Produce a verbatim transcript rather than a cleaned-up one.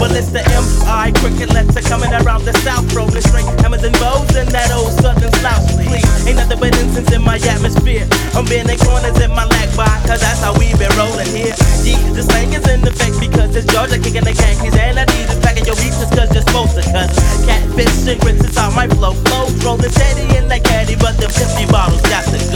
Well, it's the M I cricket letter coming around the south, rolling straight hammers and bows and that old southern slouch. Please, ain't nothing but incense in my atmosphere. I'm bending corners in my lag by, cause that's how we been rolling here. Yeah, the slang is in effect because it's Georgia kicking the Yankees, and I need to pack in your beats cause you're supposed to. Cause catfish and grits is how my flow flow, rolling steady in that caddy, but the fifty bottles got to go.